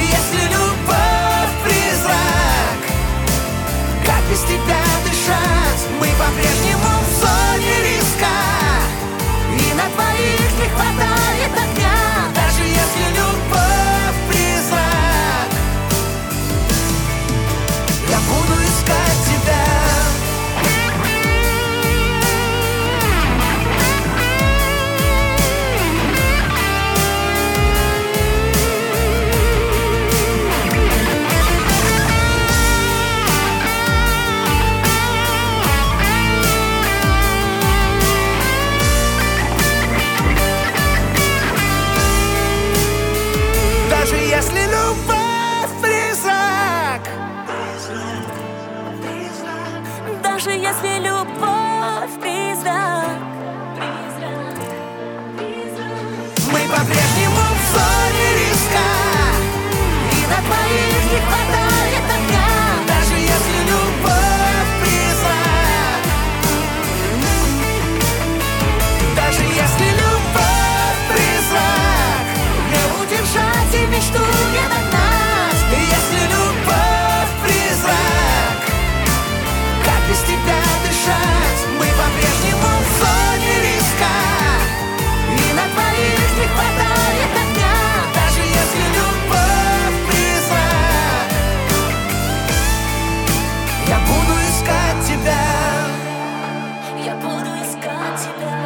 если любовь призрак, как без тебя дышать? Мы по-прежнему в зоне риска, и на двоих не хватает огня. Даже если любовь призрак, я буду искать тебя. Даже если любовь призрак, Даже если любовь призрак, мы по-прежнему в зоне риска, и на двоих не хватает огня. Даже если любовь призрак, даже если любовь призрак, не удержать и мечту не догнать. Если любовь призрак, как без тебя дышать? Мы по-прежнему в зоне риска, и на двоих не хватает огня. Даже если любовь призрак, я буду искать тебя. я буду искать тебя.